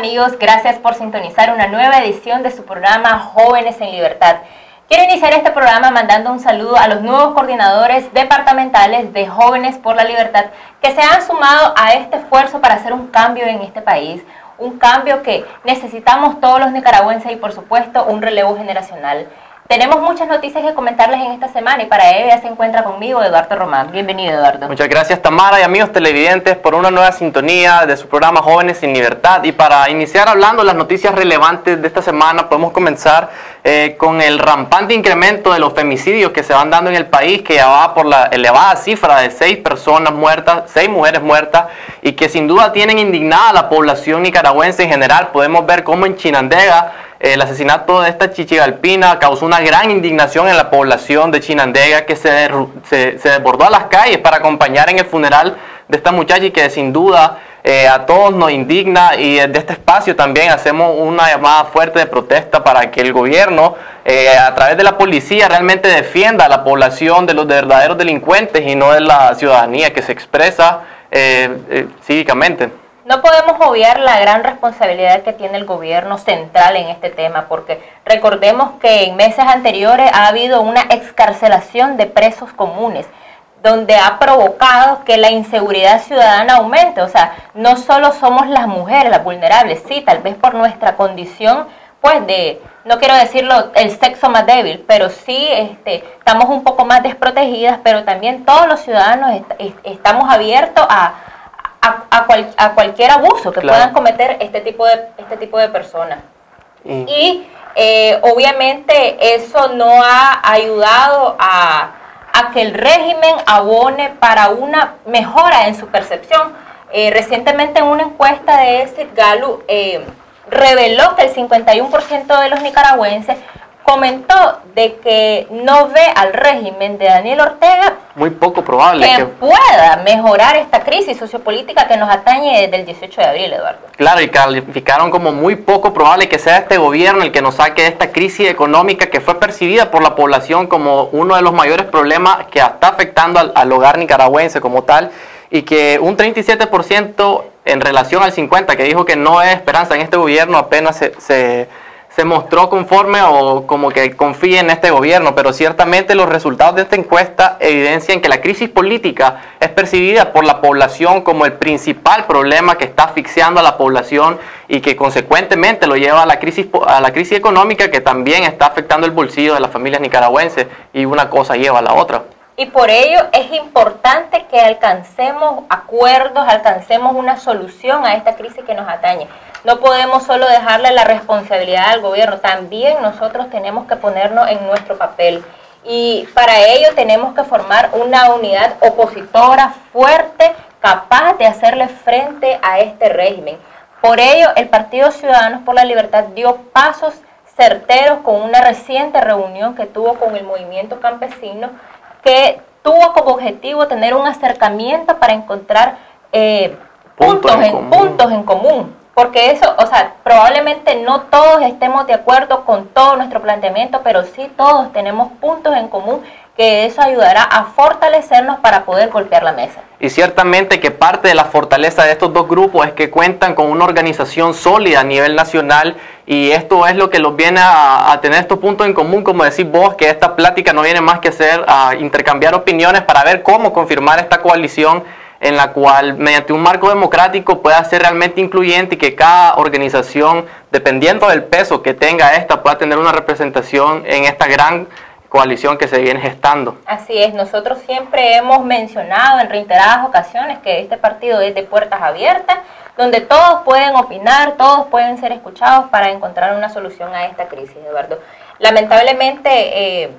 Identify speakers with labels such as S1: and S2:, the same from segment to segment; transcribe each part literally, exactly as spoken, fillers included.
S1: amigos? Gracias por sintonizar una nueva edición de su programa Jóvenes en Libertad. Quiero iniciar este programa mandando un saludo a los nuevos coordinadores departamentales de Jóvenes por la Libertad que se han sumado a este esfuerzo para hacer un cambio en este país, un cambio que necesitamos todos los nicaragüenses y por supuesto un relevo generacional. Tenemos muchas noticias que comentarles en esta semana y para ello ya se encuentra conmigo Eduardo Román. Bienvenido, Eduardo.
S2: Muchas gracias, Tamara, y amigos televidentes por una nueva sintonía de su programa Jóvenes en Libertad. Y para iniciar hablando de las noticias relevantes de esta semana, podemos comenzar eh, con el rampante incremento de los femicidios que se van dando en el país, que ya va por la elevada cifra de seis personas muertas, seis mujeres muertas, y que sin duda tienen indignada a la población nicaragüense en general. Podemos ver cómo en Chinandega el asesinato de esta chichigalpina causó una gran indignación en la población de Chinandega, que se, se, se desbordó a las calles para acompañar en el funeral de esta muchacha y que sin duda eh, a todos nos indigna. Y desde este espacio también hacemos una llamada fuerte de protesta para que el gobierno eh, a través de la policía realmente defienda a la población de los verdaderos delincuentes y no de la ciudadanía que se expresa eh, eh, cívicamente.
S1: No podemos obviar la gran responsabilidad que tiene el gobierno central en este tema, porque recordemos que en meses anteriores ha habido una excarcelación de presos comunes, donde ha provocado que la inseguridad ciudadana aumente. O sea, no solo somos las mujeres las vulnerables, sí, tal vez por nuestra condición, pues de, no quiero decirlo, el sexo más débil, pero sí este, estamos un poco más desprotegidas, pero también todos los ciudadanos est est estamos abiertos a A, a, cual, a cualquier abuso que claro. puedan cometer este tipo de, este tipo de personas. Mm. Y eh, obviamente eso no ha ayudado a, a que el régimen abone para una mejora en su percepción. Eh, recientemente en una encuesta de Exit Gallup eh, reveló que el cincuenta y uno por ciento de los nicaragüenses comentó de que no ve al régimen de Daniel Ortega
S2: muy poco probable
S1: que,
S2: que
S1: pueda mejorar esta crisis sociopolítica que nos atañe desde el dieciocho de abril, Eduardo.
S2: Claro, y calificaron como muy poco probable que sea este gobierno el que nos saque de esta crisis económica que fue percibida por la población como uno de los mayores problemas que está afectando al, al hogar nicaragüense como tal, y que un treinta y siete por ciento en relación al cincuenta por ciento que dijo que no es esperanza en este gobierno apenas se... se se mostró conforme o como que confía en este gobierno, pero ciertamente los resultados de esta encuesta evidencian que la crisis política es percibida por la población como el principal problema que está asfixiando a la población y que consecuentemente lo lleva a la crisis, a la crisis económica que también está afectando el bolsillo de las familias nicaragüenses, y una cosa lleva a la otra.
S1: Y por ello es importante que alcancemos acuerdos, alcancemos una solución a esta crisis que nos atañe. No podemos solo dejarle la responsabilidad al gobierno, también nosotros tenemos que ponernos en nuestro papel. Y para ello tenemos que formar una unidad opositora fuerte, capaz de hacerle frente a este régimen. Por ello, el Partido Ciudadanos por la Libertad dio pasos certeros con una reciente reunión que tuvo con el movimiento campesino, que tuvo como objetivo tener un acercamiento para encontrar eh, puntos, puntos, en, en puntos en común. Porque eso, o sea, probablemente no todos estemos de acuerdo con todo nuestro planteamiento, pero sí todos tenemos puntos en común, que eso ayudará a fortalecernos para poder golpear la mesa.
S2: Y ciertamente que parte de la fortaleza de estos dos grupos es que cuentan con una organización sólida a nivel nacional, y esto es lo que los viene a, a tener estos puntos en común, como decís vos, que esta plática no viene más que ser a intercambiar opiniones para ver cómo confirmar esta coalición en la cual mediante un marco democrático pueda ser realmente incluyente y que cada organización, dependiendo del peso que tenga esta, pueda tener una representación en esta gran coalición que se viene gestando.
S1: Así es, nosotros siempre hemos mencionado en reiteradas ocasiones que este partido es de puertas abiertas, donde todos pueden opinar, todos pueden ser escuchados para encontrar una solución a esta crisis, Eduardo. Lamentablemente, eh,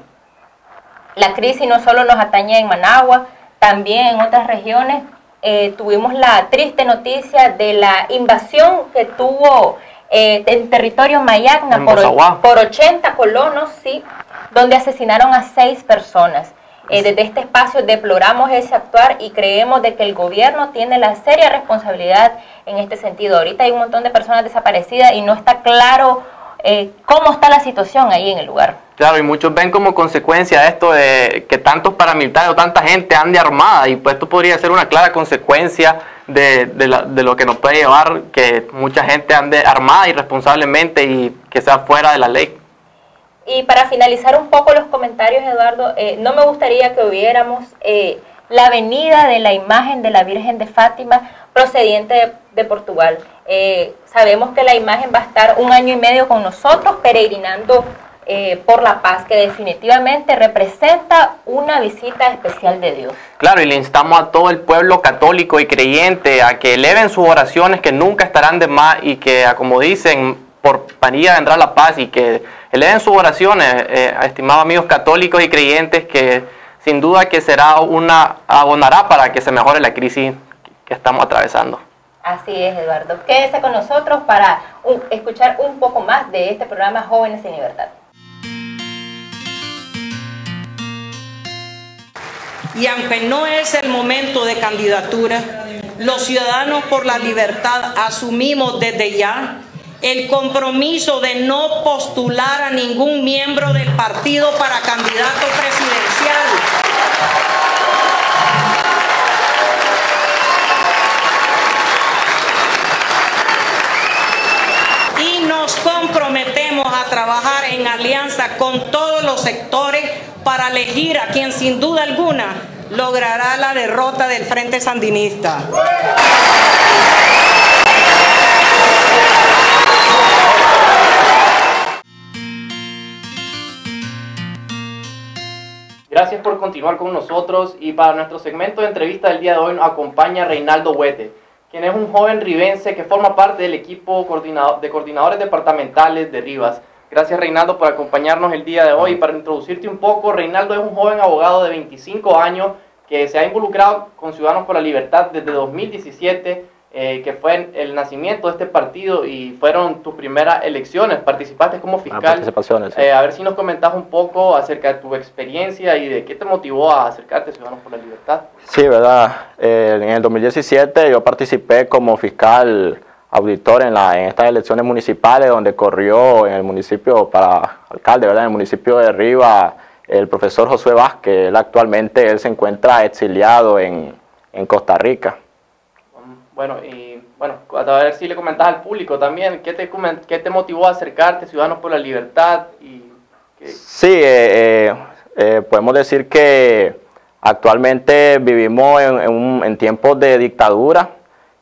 S1: la crisis no solo nos atañe en Managua, también en otras regiones. Eh, tuvimos la triste noticia de la invasión que tuvo eh, en territorio Mayagna por, por ochenta colonos, sí, donde asesinaron a seis personas. Eh, desde este espacio deploramos ese actuar y creemos de que el gobierno tiene la seria responsabilidad en este sentido. Ahorita hay un montón de personas desaparecidas y no está claro eh, cómo está la situación ahí en el lugar.
S2: Claro, y muchos ven como consecuencia esto de que tantos paramilitares o tanta gente ande armada, y pues esto podría ser una clara consecuencia de, de, la, de lo que nos puede llevar que mucha gente ande armada irresponsablemente y que sea fuera de la ley.
S1: Y para finalizar un poco los comentarios, Eduardo, eh, no me gustaría que hubiéramos eh, la venida de la imagen de la Virgen de Fátima procediente de, de Portugal. Eh, sabemos que la imagen va a estar un año y medio con nosotros peregrinando eh, por la paz, que definitivamente representa una visita especial de Dios.
S2: Claro, y le instamos a todo el pueblo católico y creyente a que eleven sus oraciones, que nunca estarán de más, y que, como dicen, por María vendrá la paz, y que eleven sus oraciones, eh, estimados amigos católicos y creyentes, que sin duda que será una, abonará para que se mejore la crisis que estamos atravesando.
S1: Así es, Eduardo. Quédese con nosotros para un, escuchar un poco más de este programa Jóvenes en Libertad.
S3: Y aunque no es el momento de candidatura, los Ciudadanos por la Libertad asumimos desde ya el compromiso de no postular a ningún miembro del partido para candidato presidencial. Y nos comprometemos a trabajar en alianza con todos los sectores para elegir a quien sin duda alguna logrará la derrota del Frente Sandinista.
S2: Gracias por continuar con nosotros, y para nuestro segmento de entrevista del día de hoy nos acompaña Reinaldo Huete, quien es un joven ribense que forma parte del equipo coordinador, de coordinadores departamentales de Rivas. Gracias, Reinaldo, por acompañarnos el día de hoy. Para introducirte un poco, Reinaldo es un joven abogado de veinticinco años que se ha involucrado con Ciudadanos por la Libertad desde dos mil diecisiete, eh, que fue el nacimiento de este partido y fueron tus primeras elecciones. Participaste como fiscal.
S4: Participaciones, sí.
S2: eh, a ver si nos comentas un poco acerca de tu experiencia y de qué te motivó a acercarte a Ciudadanos por la Libertad.
S4: Sí, verdad. Eh, en el dos mil diecisiete yo participé como fiscal auditor en, la, en estas elecciones municipales, donde corrió en el municipio para alcalde, ¿verdad? En el municipio de Rivas, el profesor Josué Vázquez. Él actualmente él se encuentra exiliado en, en Costa Rica.
S2: Bueno, y bueno, a ver si le comentas al público también, ¿qué te, qué te motivó a acercarte a Ciudadanos por la Libertad? Y que...
S4: Sí, eh, eh, eh, podemos decir que actualmente vivimos en, en, un, en tiempos de dictadura,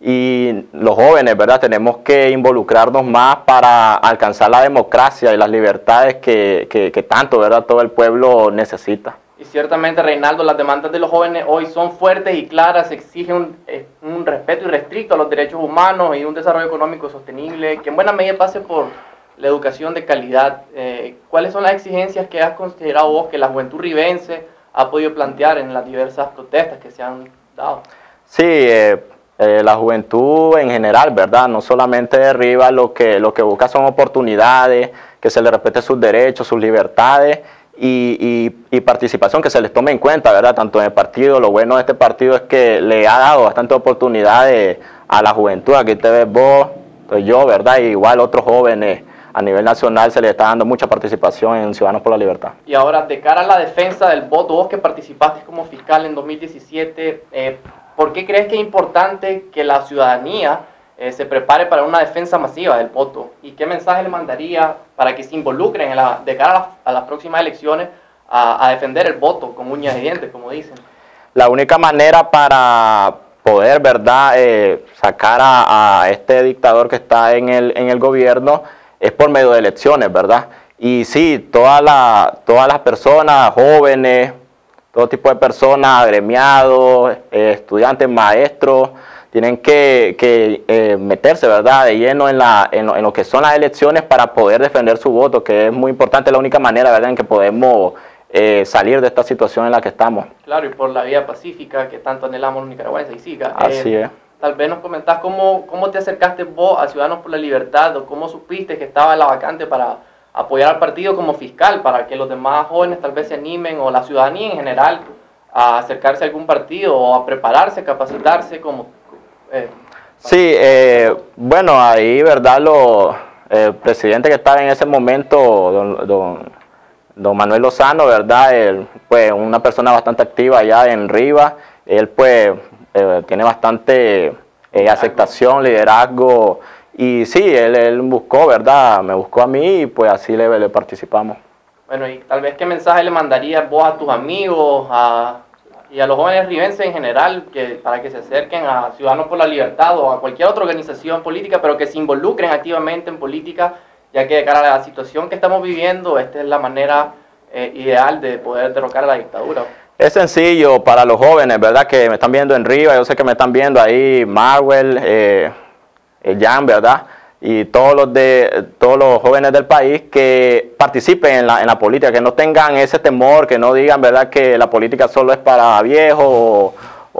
S4: y los jóvenes, ¿verdad?, tenemos que involucrarnos más para alcanzar la democracia y las libertades que, que, que tanto, ¿verdad?, todo el pueblo necesita.
S2: Y ciertamente, Reinaldo, las demandas de los jóvenes hoy son fuertes y claras, exigen un, eh, un respeto irrestricto a los derechos humanos y un desarrollo económico sostenible, que en buena medida pase por la educación de calidad. Eh, ¿Cuáles son las exigencias que has considerado vos que la juventud ribense ha podido plantear en las diversas protestas que se han dado?
S4: Sí, eh, eh, la juventud en general, ¿verdad?, no solamente de Rivas, lo que, lo que busca son oportunidades, que se les respete sus derechos, sus libertades, Y, y, y participación, que se les tome en cuenta, ¿verdad?, tanto en el partido. Lo bueno de este partido es que le ha dado bastante oportunidades a la juventud. Aquí te ves vos, pues yo, ¿verdad?, y igual otros jóvenes a nivel nacional se les está dando mucha participación en Ciudadanos por la Libertad.
S2: Y ahora, de cara a la defensa del voto, vos que participaste como fiscal en dos mil diecisiete, eh, ¿por qué crees que es importante que la ciudadanía Eh, se prepare para una defensa masiva del voto? ¿Y qué mensaje le mandaría para que se involucren en la, de cara a, la, a las próximas elecciones a, a defender el voto con uñas y dientes, como dicen?
S4: La única manera para poder, ¿verdad?, eh, sacar a, a este dictador que está en el, en el gobierno es por medio de elecciones, ¿verdad? Y sí, toda la, todas las personas, jóvenes, todo tipo de personas, agremiados, eh, estudiantes, maestros, tienen que, que eh, meterse, ¿verdad?, de lleno en, la, en, lo, en lo que son las elecciones para poder defender su voto, que es muy importante, la única manera, ¿verdad?, en que podemos eh, salir de esta situación en la que estamos.
S2: Claro, y por la vía pacífica que tanto anhelamos los nicaragüenses y siga.
S4: Así
S2: eh,
S4: es.
S2: Tal vez nos comentás cómo, cómo te acercaste vos a Ciudadanos por la Libertad, o cómo supiste que estaba la vacante para apoyar al partido como fiscal, para que los demás jóvenes tal vez se animen, o la ciudadanía en general, a acercarse a algún partido o a prepararse, capacitarse como... Eh,
S4: sí, eh, bueno, ahí, ¿verdad?, lo, el presidente que estaba en ese momento, don, don, don Manuel Lozano, ¿verdad?, él, pues, una persona bastante activa allá en Rivas. Él, pues, eh, tiene bastante eh, aceptación, liderazgo. Y sí, él, él buscó, ¿verdad? Me buscó a mí y pues así le, le participamos.
S2: Bueno, y tal vez qué mensaje le mandarías vos a tus amigos a, y a los jóvenes ribenses en general que, para que se acerquen a Ciudadanos por la Libertad o a cualquier otra organización política, pero que se involucren activamente en política, ya que de cara a la situación que estamos viviendo, esta es la manera eh, ideal de poder derrocar a la dictadura.
S4: Es sencillo para los jóvenes, ¿verdad? Que me están viendo en Riva, yo sé que me están viendo ahí, Marwell, eh, Jan, ¿verdad? Y todos los de todos los jóvenes del país que participen en la, en la política, que no tengan ese temor, que no digan, ¿verdad?, que la política solo es para viejos o,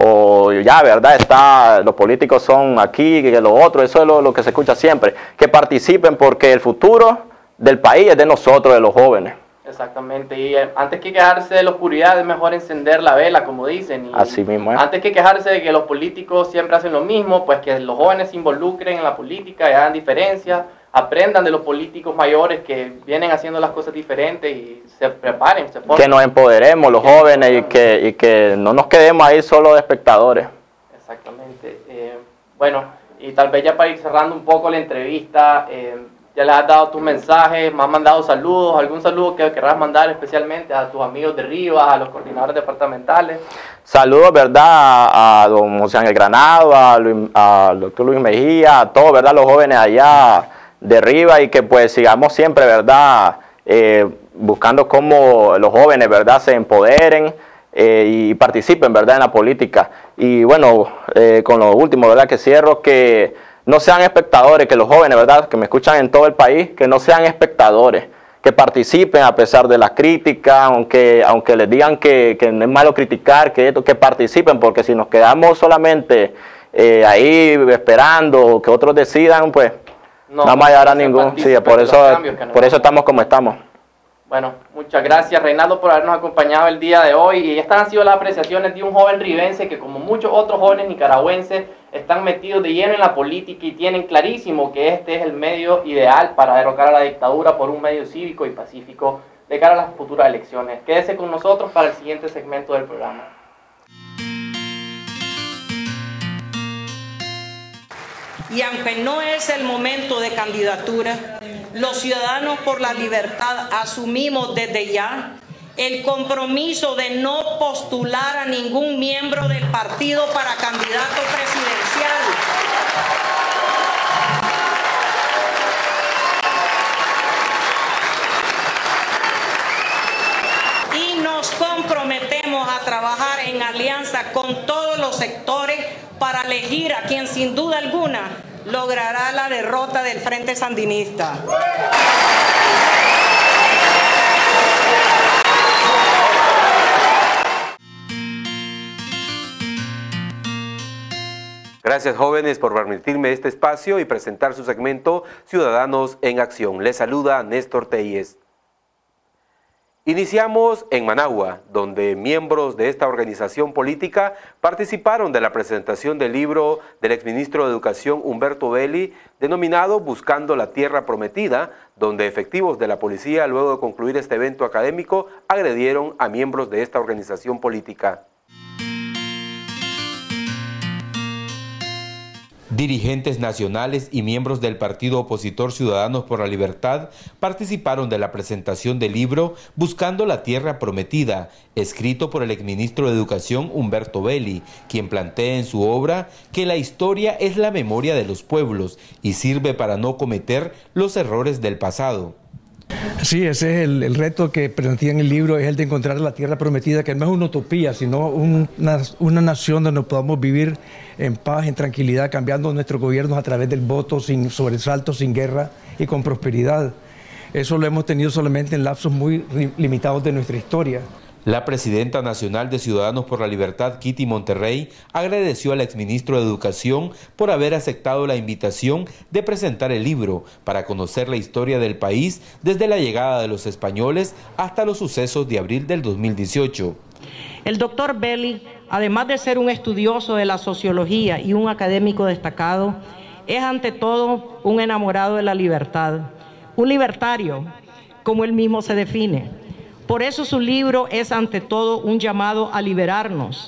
S4: o ya, ¿verdad?, está, los políticos son aquí, que lo otro, eso es lo, lo que se escucha siempre. Que participen porque el futuro del país es de nosotros, de los jóvenes.
S2: Exactamente, y eh, antes que quejarse de la oscuridad es mejor encender la vela, como dicen. Y
S4: así mismo, ¿eh?
S2: Antes que quejarse de que los políticos siempre hacen lo mismo, pues que los jóvenes se involucren en la política y hagan diferencia, aprendan de los políticos mayores que vienen haciendo las cosas diferentes y se preparen, se formen.
S4: Que nos empoderemos los jóvenes y que, y que no nos quedemos ahí solo de espectadores.
S2: Exactamente. Eh, bueno, y tal vez ya para ir cerrando un poco la entrevista, eh, ya les has dado tus mensajes, me han mandado saludos, algún saludo que querrás mandar especialmente a tus amigos de Rivas, a los coordinadores departamentales.
S4: Saludos, ¿verdad?, a, a don José Ángel Granado, a Luis, al doctor Luis Mejía, a todos, ¿verdad?, los jóvenes allá de Rivas, y que pues sigamos siempre, ¿verdad?, eh, buscando cómo los jóvenes, ¿verdad?, se empoderen eh, y participen, ¿verdad?, en la política. Y bueno, eh, con lo último, ¿verdad?, que cierro, que no sean espectadores, que los jóvenes, ¿verdad?, que me escuchan en todo el país, que no sean espectadores, que participen a pesar de las críticas, aunque, aunque les digan que, que no es malo criticar, que, que participen, porque si nos quedamos solamente eh, ahí esperando que otros decidan, pues no vamos a llegar a ningún. Sí, por eso, por eso estamos como estamos.
S2: Bueno, muchas gracias, Reinaldo, por habernos acompañado el día de hoy. Y estas han sido las apreciaciones de un joven ribense que, como muchos otros jóvenes nicaragüenses, están metidos de lleno en la política y tienen clarísimo que este es el medio ideal para derrocar a la dictadura por un medio cívico y pacífico de cara a las futuras elecciones. Quédese con nosotros para el siguiente segmento del programa.
S3: Y aunque no es el momento de candidatura, los Ciudadanos por la Libertad asumimos desde ya el compromiso de no postular a ningún miembro del partido para candidato presidencial. Y nos comprometemos a trabajar en alianza con todos los sectores para elegir a quien sin duda alguna logrará la derrota del Frente Sandinista.
S5: Gracias, jóvenes, por permitirme este espacio y presentar su segmento Ciudadanos en Acción. Les saluda Néstor Telles. Iniciamos en Managua, donde miembros de esta organización política participaron de la presentación del libro del exministro de Educación Humberto Belli, denominado Buscando la Tierra Prometida, donde efectivos de la policía, luego de concluir este evento académico, agredieron a miembros de esta organización política. Dirigentes nacionales y miembros del partido opositor Ciudadanos por la Libertad participaron de la presentación del libro Buscando la Tierra Prometida, escrito por el exministro de Educación Humberto Belli, quien plantea en su obra que la historia es la memoria de los pueblos y sirve para no cometer los errores del pasado.
S6: Sí, ese es el, el reto que plantea en el libro, es el de encontrar la tierra prometida, que no es una utopía, sino un, una, una nación donde podamos vivir en paz, en tranquilidad, cambiando nuestros gobiernos a través del voto, sin sobresaltos, sin guerra y con prosperidad. Eso lo hemos tenido solamente en lapsos muy limitados de nuestra historia.
S5: La presidenta nacional de Ciudadanos por la Libertad, Kitty Monterrey, agradeció al exministro de Educación por haber aceptado la invitación de presentar el libro para conocer la historia del país desde la llegada de los españoles hasta los sucesos de abril del dos mil dieciocho.
S3: El doctor Belli, además de ser un estudioso de la sociología y un académico destacado, es ante todo un enamorado de la libertad, un libertario, como él mismo se define. Por eso su libro es ante todo un llamado a liberarnos,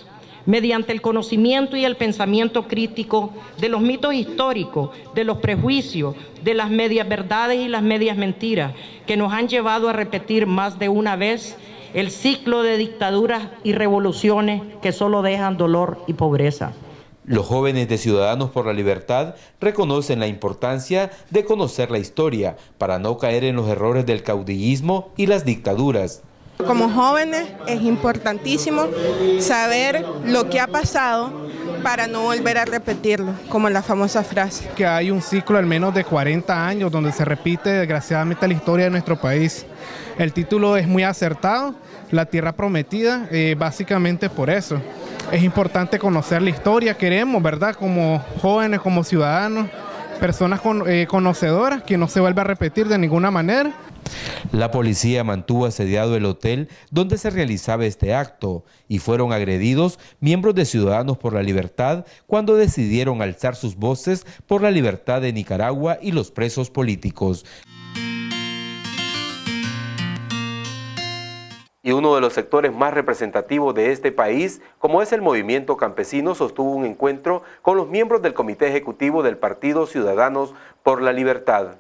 S3: mediante el conocimiento y el pensamiento crítico de los mitos históricos, de los prejuicios, de las medias verdades y las medias mentiras, que nos han llevado a repetir más de una vez el ciclo de dictaduras y revoluciones que solo dejan dolor y pobreza.
S5: Los jóvenes de Ciudadanos por la Libertad reconocen la importancia de conocer la historia para no caer en los errores del caudillismo y las dictaduras.
S7: Como jóvenes es importantísimo saber lo que ha pasado para no volver a repetirlo, como la famosa frase.
S8: Que hay un ciclo al menos de cuarenta años donde se repite desgraciadamente la historia de nuestro país. El título es muy acertado, La Tierra Prometida, eh, básicamente por eso. Es importante conocer la historia, queremos, ¿verdad? Como jóvenes, como ciudadanos, personas con, eh, conocedoras, que no se vuelva a repetir de ninguna manera.
S5: La policía mantuvo asediado el hotel donde se realizaba este acto y fueron agredidos miembros de Ciudadanos por la Libertad cuando decidieron alzar sus voces por la libertad de Nicaragua y los presos políticos.
S9: Y uno de los sectores más representativos de este país, como es el movimiento campesino, sostuvo un encuentro con los miembros del Comité Ejecutivo del Partido Ciudadanos por la Libertad.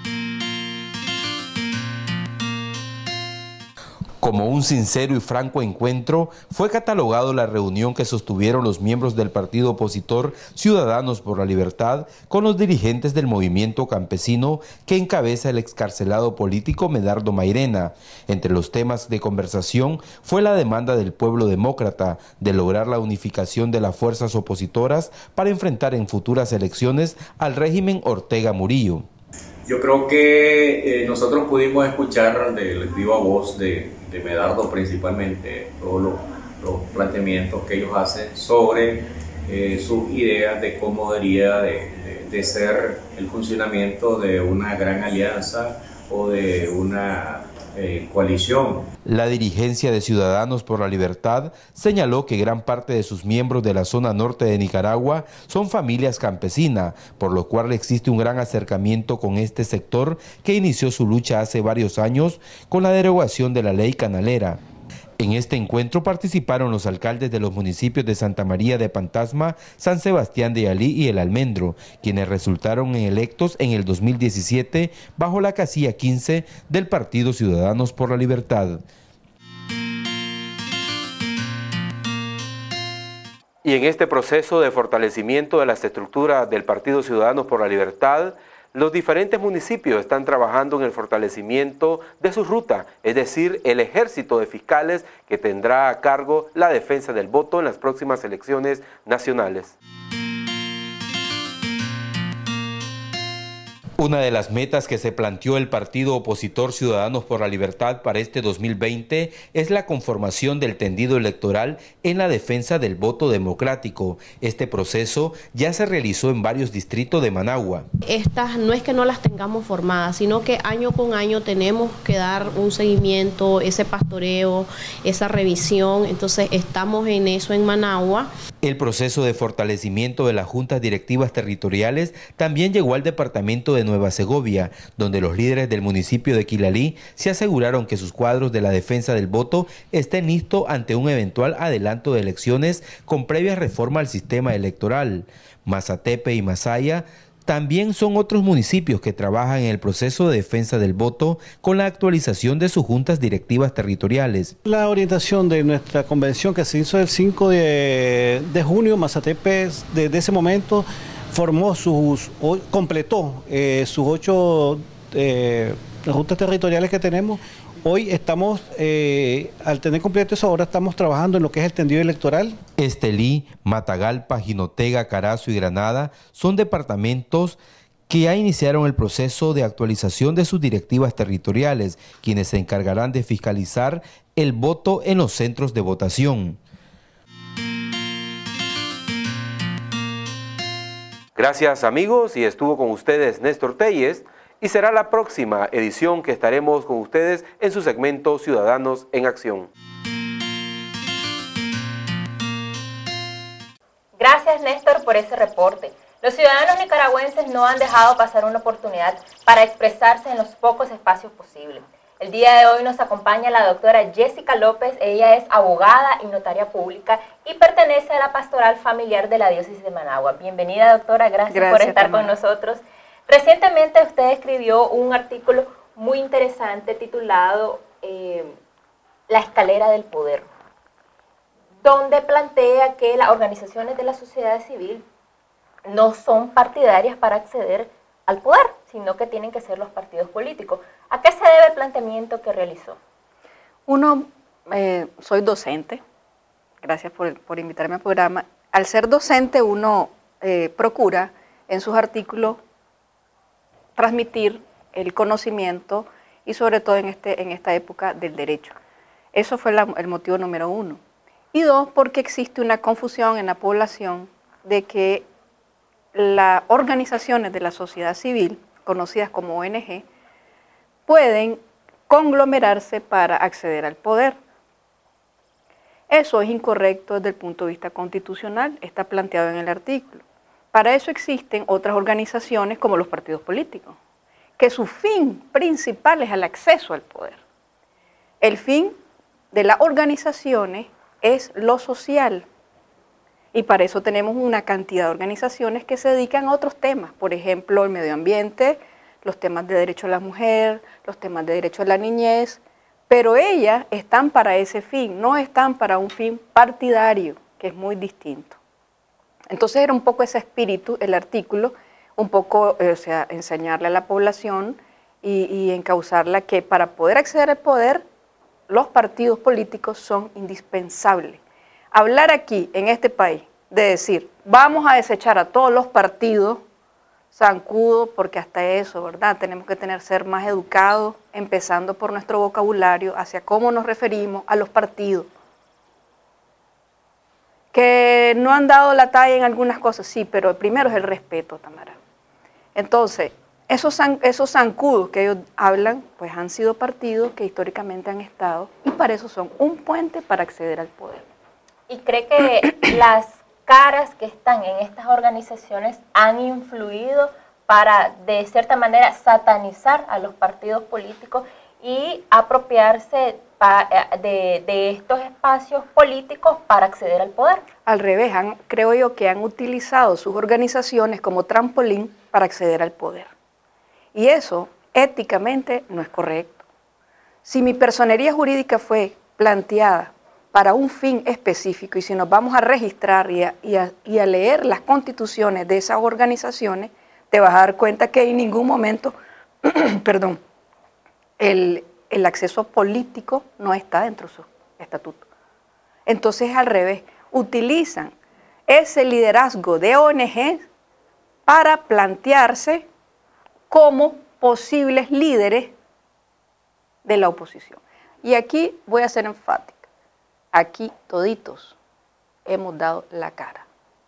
S5: Como un sincero y franco encuentro, fue catalogado la reunión que sostuvieron los miembros del partido opositor Ciudadanos por la Libertad con los dirigentes del movimiento campesino que encabeza el excarcelado político Medardo Mairena. Entre los temas de conversación fue la demanda del pueblo demócrata de lograr la unificación de las fuerzas opositoras para enfrentar en futuras elecciones al régimen Ortega Murillo.
S10: Yo creo que eh, nosotros pudimos escuchar del viva voz de, de Medardo principalmente todos los, los planteamientos que ellos hacen sobre eh, sus ideas de cómo debería de, de, de ser el funcionamiento de una gran alianza o de una eh, coalición.
S5: La dirigencia de Ciudadanos por la Libertad señaló que gran parte de sus miembros de la zona norte de Nicaragua son familias campesinas, por lo cual existe un gran acercamiento con este sector que inició su lucha hace varios años con la derogación de la ley canalera. En este encuentro participaron los alcaldes de los municipios de Santa María de Pantasma, San Sebastián de Yalí y El Almendro, quienes resultaron electos en el dos mil diecisiete bajo la casilla quince del Partido Ciudadanos por la Libertad.
S9: Y en este proceso de fortalecimiento de las estructuras del Partido Ciudadanos por la Libertad, los diferentes municipios están trabajando en el fortalecimiento de su ruta, es decir, el ejército de fiscales que tendrá a cargo la defensa del voto en las próximas elecciones nacionales.
S5: Una de las metas que se planteó el partido opositor Ciudadanos por la Libertad para este dos mil veinte es la conformación del tendido electoral en la defensa del voto democrático. Este proceso ya se realizó en varios distritos de Managua.
S11: Estas no es que no las tengamos formadas, sino que año con año tenemos que dar un seguimiento, ese pastoreo, esa revisión. Entonces estamos en eso en Managua.
S5: El proceso de fortalecimiento de las juntas directivas territoriales también llegó al departamento de Nueva Segovia, donde los líderes del municipio de Quilalí se aseguraron que sus cuadros de la defensa del voto estén listos ante un eventual adelanto de elecciones con previa reforma al sistema electoral. Mazatepe y Masaya también son otros municipios que trabajan en el proceso de defensa del voto con la actualización de sus juntas directivas territoriales.
S12: La orientación de nuestra convención que se hizo el cinco de junio, Mazatepe desde ese momento formó sus, completó eh, sus ocho eh, rutas territoriales que tenemos. Hoy estamos, eh, al tener completo eso, ahora estamos trabajando en lo que es el tendido electoral.
S5: Estelí, Matagalpa, Jinotega, Carazo y Granada son departamentos que ya iniciaron el proceso de actualización de sus directivas territoriales, quienes se encargarán de fiscalizar el voto en los centros de votación.
S9: Gracias amigos, y estuvo con ustedes Néstor Telles, y será la próxima edición que estaremos con ustedes en su segmento Ciudadanos en Acción.
S1: Gracias Néstor por ese reporte. Los ciudadanos nicaragüenses no han dejado pasar una oportunidad para expresarse en los pocos espacios posibles. El día de hoy nos acompaña la doctora Jessica López. Ella es abogada y notaria pública y pertenece a la pastoral familiar de la diócesis de Managua. Bienvenida, doctora, gracias, gracias por estar Tamara. con nosotros. Recientemente usted escribió un artículo muy interesante titulado eh, La escalera del poder, donde plantea que las organizaciones de la sociedad civil no son partidarias para acceder al poder, sino que tienen que ser los partidos políticos. ¿A qué se debe el planteamiento que realizó?
S13: Uno, eh, soy docente, gracias por, por invitarme al programa. Al ser docente uno eh, procura en sus artículos transmitir el conocimiento y sobre todo en, este, en esta época del derecho. Eso fue la, el motivo número uno. Y dos, porque existe una confusión en la población de que las organizaciones de la sociedad civil, conocidas como O N G, pueden conglomerarse para acceder al poder. Eso es incorrecto desde el punto de vista constitucional, está planteado en el artículo. Para eso existen otras organizaciones como los partidos políticos, que su fin principal es el acceso al poder. El fin de las organizaciones es lo social. Y para eso tenemos una cantidad de organizaciones que se dedican a otros temas, por ejemplo, el medio ambiente, los temas de derecho a la mujer, los temas de derecho a la niñez, pero ellas están para ese fin, no están para un fin partidario, que es muy distinto. Entonces era un poco ese espíritu, el artículo, un poco, eh, o sea, enseñarle a la población y, y encauzarla que para poder acceder al poder, los partidos políticos son indispensables. Hablar aquí, en este país, de decir, vamos a desechar a todos los partidos, zancudo, porque hasta eso, ¿verdad? Tenemos que tener, ser más educados, empezando por nuestro vocabulario, hacia cómo nos referimos a los partidos. Que no han dado la talla en algunas cosas, sí, pero el primero es el respeto, Tamara. Entonces, esos, esos zancudos que ellos hablan, pues han sido partidos que históricamente han estado, y para eso son un puente para acceder al poder.
S1: ¿Y cree que las caras que están en estas organizaciones han influido para, de cierta manera, satanizar a los partidos políticos y apropiarse de, de estos espacios políticos para acceder al poder?
S13: Al revés, han, creo yo que han utilizado sus organizaciones como trampolín para acceder al poder. Y eso, éticamente, no es correcto. Si mi personería jurídica fue planteada para un fin específico, y si nos vamos a registrar y a, y, a, y a leer las constituciones de esas organizaciones, te vas a dar cuenta que en ningún momento, perdón, el, el acceso político no está dentro de su estatuto. Entonces, al revés, utilizan ese liderazgo de O N G para plantearse como posibles líderes de la oposición. Y aquí voy a ser enfática. Aquí toditos hemos dado la cara.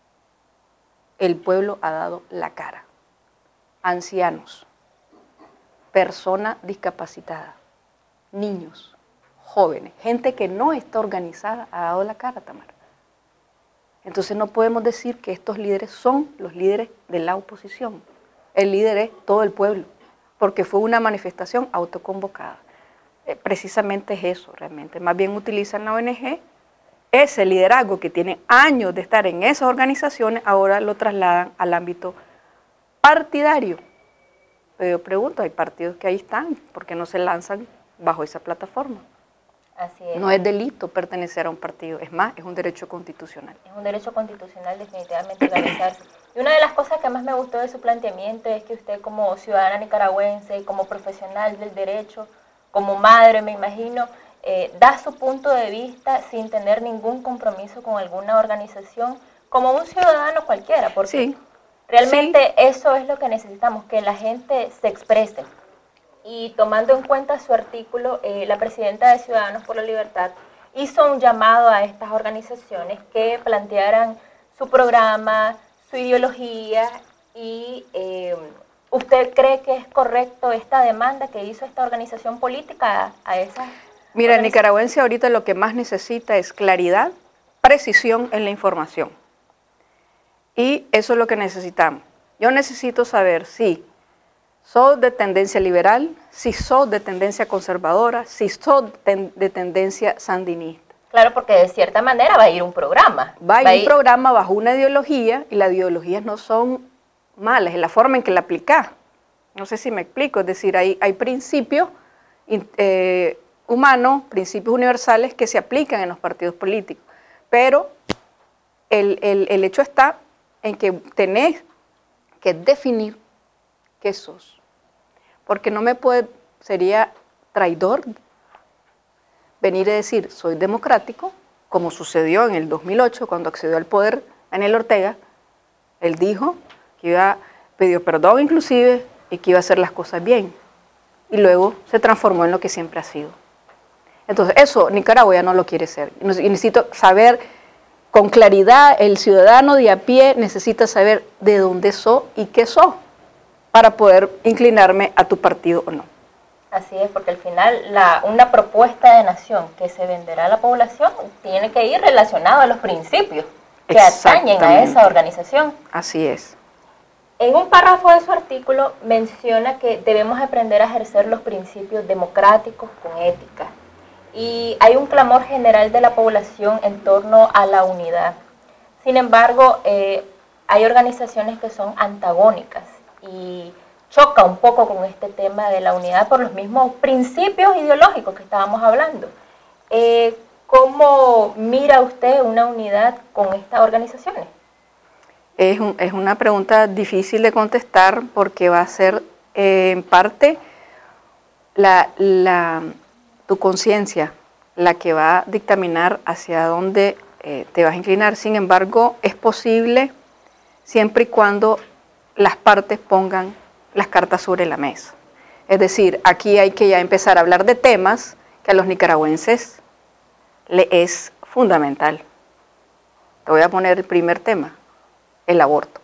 S13: El pueblo ha dado la cara. Ancianos, personas discapacitadas, niños, jóvenes, gente que no está organizada ha dado la cara, Tamara. Entonces no podemos decir que estos líderes son los líderes de la oposición. El líder es todo el pueblo, porque fue una manifestación autoconvocada. Eh, precisamente es eso realmente, más bien utilizan la O N G, ese liderazgo que tiene años de estar en esas organizaciones, ahora lo trasladan al ámbito partidario. Pero yo pregunto, hay partidos que ahí están, ¿por qué no se lanzan bajo esa plataforma?
S1: Así es.
S13: No es delito pertenecer a un partido, es más, es un derecho constitucional.
S1: Es un derecho constitucional definitivamente organizarse. Y una de las cosas que más me gustó de su planteamiento es que usted como ciudadana nicaragüense, como profesional del derecho, como madre, me imagino, eh, da su punto de vista sin tener ningún compromiso con alguna organización, como un ciudadano cualquiera, porque
S13: sí,
S1: realmente
S13: sí.
S1: Eso es lo que necesitamos, que la gente se exprese. Y tomando en cuenta su artículo, eh, la presidenta de Ciudadanos por la Libertad hizo un llamado a estas organizaciones que plantearan su programa, su ideología y... Eh, ¿usted cree que es correcto esta demanda que hizo esta organización política a, a esa?
S13: Mira, el nicaragüense ahorita lo que más necesita es claridad, precisión en la información. Y eso es lo que necesitamos. Yo necesito saber si sos de tendencia liberal, si sos de tendencia conservadora, si sos ten, de tendencia sandinista.
S1: Claro, porque de cierta manera va a ir un programa.
S13: Va a ir
S1: va
S13: un
S1: ir...
S13: programa bajo una ideología, y las ideologías no son malas, es la forma en que la aplicás. No sé si me explico, es decir, hay, hay principios eh, humanos, principios universales que se aplican en los partidos políticos, pero el, el, el hecho está en que tenés que definir qué sos, porque no me puede, sería traidor venir y decir soy democrático, como sucedió en el dos mil ocho cuando accedió al poder Daniel Ortega. Él dijo que iba, pidió perdón inclusive, y que iba a hacer las cosas bien, y luego se transformó en lo que siempre ha sido. Entonces eso Nicaragua ya no lo quiere ser, y necesito saber con claridad, el ciudadano de a pie necesita saber de dónde sos y qué sos, para poder inclinarme a tu partido o no.
S1: Así es, porque al final la, una propuesta de nación que se venderá a la población tiene que ir relacionado a los principios que atañen a esa organización.
S13: Así es.
S1: En un párrafo de su artículo menciona que debemos aprender a ejercer los principios democráticos con ética. Y hay un clamor general de la población en torno a la unidad. Sin embargo, eh, hay organizaciones que son antagónicas y choca un poco con este tema de la unidad por los mismos principios ideológicos que estábamos hablando. Eh, ¿Cómo mira usted una unidad con estas organizaciones?
S13: Es, un, es una pregunta difícil de contestar porque va a ser eh, en parte la, la, tu conciencia la que va a dictaminar hacia dónde eh, te vas a inclinar. Sin embargo, es posible siempre y cuando las partes pongan las cartas sobre la mesa. Es decir, aquí hay que ya empezar a hablar de temas que a los nicaragüenses le es fundamental. Te voy a poner el primer tema, el aborto.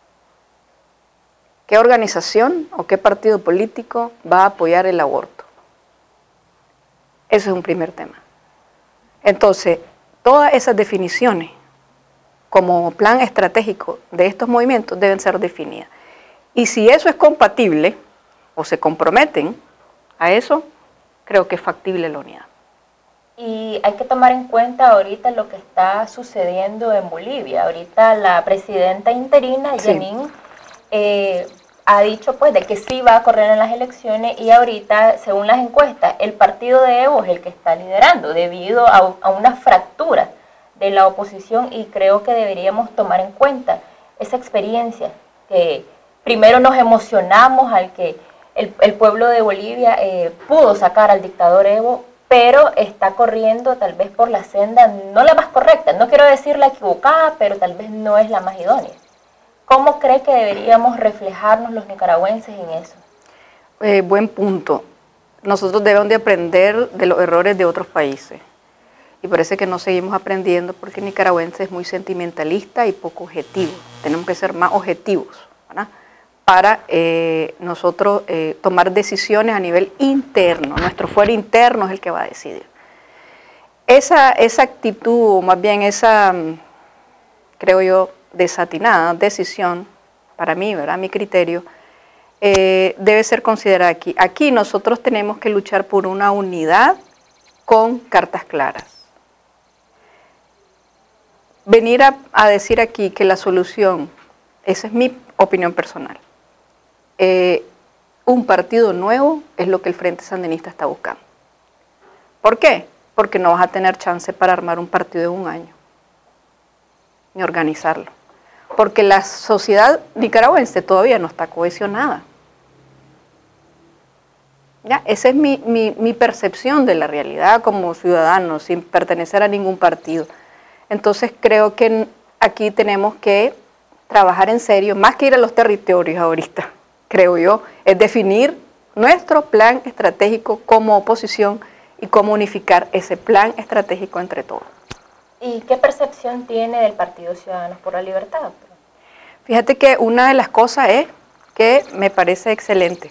S13: ¿Qué organización o qué partido político va a apoyar el aborto? Ese es un primer tema. Entonces, todas esas definiciones como plan estratégico de estos movimientos deben ser definidas. Y si eso es compatible o se comprometen a eso, creo que es factible la unidad.
S1: Y hay que tomar en cuenta ahorita lo que está sucediendo en Bolivia. Ahorita la presidenta interina, sí. Yanín, eh, ha dicho pues de que sí va a correr en las elecciones, y ahorita, según las encuestas, el partido de Evo es el que está liderando debido a, a una fractura de la oposición, y creo que deberíamos tomar en cuenta esa experiencia que primero nos emocionamos al que el, el pueblo de Bolivia eh, pudo sacar al dictador Evo, pero está corriendo tal vez por la senda no la más correcta, no quiero decir la equivocada, pero tal vez no es la más idónea. ¿Cómo cree que deberíamos reflejarnos los nicaragüenses en eso?
S13: Eh, buen punto. Nosotros debemos de aprender de los errores de otros países. Y parece que no seguimos aprendiendo porque el nicaragüense es muy sentimentalista y poco objetivo. Tenemos que ser más objetivos, ¿verdad? Para eh, nosotros eh, tomar decisiones a nivel interno. Nuestro fuero interno es el que va a decidir. Esa, esa actitud, o más bien esa, creo yo, desatinada decisión, para mí, ¿verdad? Mi criterio, eh, debe ser considerada aquí. Aquí nosotros tenemos que luchar por una unidad con cartas claras. Venir a, a decir aquí que la solución, esa es mi opinión personal, eh, un partido nuevo es lo que el Frente Sandinista está buscando. ¿Por qué? Porque no vas a tener chance para armar un partido en un año, ni organizarlo. Porque la sociedad nicaragüense todavía no está cohesionada. ¿Ya? Esa es mi, mi, mi percepción de la realidad como ciudadano, sin pertenecer a ningún partido. Entonces creo que aquí tenemos que trabajar en serio, más que ir a los territorios ahorita, creo yo, es definir nuestro plan estratégico como oposición y cómo unificar ese plan estratégico entre todos.
S1: ¿Y qué percepción tiene del Partido Ciudadanos por la Libertad?
S13: Fíjate que una de las cosas es que me parece excelente.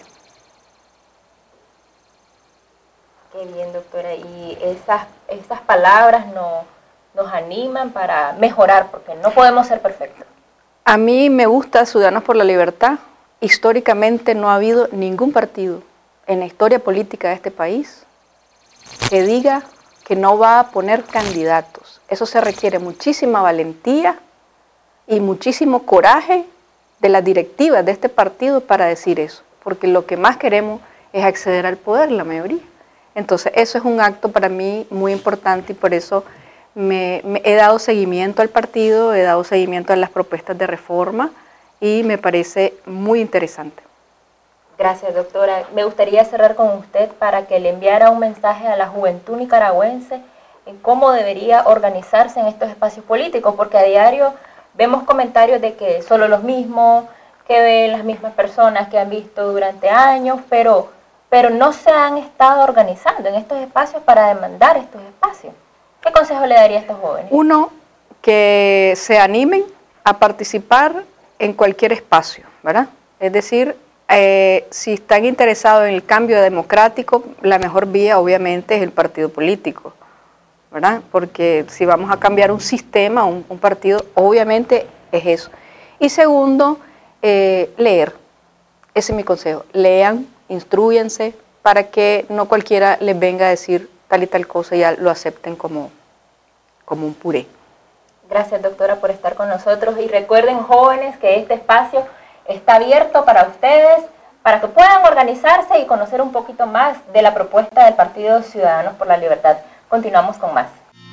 S1: Qué bien, doctora. Y esas, esas palabras no, nos animan para mejorar, porque no podemos ser perfectos.
S13: A mí me gusta Ciudadanos por la Libertad históricamente no ha habido ningún partido en la historia política de este país que diga que no va a poner candidatos. Eso se requiere muchísima valentía y muchísimo coraje de las directivas de este partido para decir eso, porque lo que más queremos es acceder al poder, la mayoría. Entonces eso es un acto para mí muy importante y por eso me, me he dado seguimiento al partido, he dado seguimiento a las propuestas de reforma y me parece muy interesante.
S1: Gracias, doctora. Me gustaría cerrar con usted para que le enviara un mensaje a la juventud nicaragüense en cómo debería organizarse en estos espacios políticos, porque a diario vemos comentarios de que solo los mismos, que ven las mismas personas que han visto durante años, pero, pero no se han estado organizando en estos espacios para demandar estos espacios. ¿Qué consejo le daría a estos jóvenes?
S13: Uno, que se animen a participar en cualquier espacio, ¿verdad? Es decir, eh, si están interesados en el cambio democrático, la mejor vía obviamente es el partido político, ¿verdad? Porque si vamos a cambiar un sistema, un, un partido, obviamente es eso. Y segundo, eh, leer. Ese es mi consejo. Lean, instrúyense, para que no cualquiera les venga a decir tal y tal cosa y ya lo acepten como, como un puré.
S1: Gracias, doctora, por estar con nosotros. Y recuerden, jóvenes, que este espacio está abierto para ustedes, para que puedan organizarse y conocer un poquito más de la propuesta del Partido Ciudadanos por la Libertad. Continuamos con más.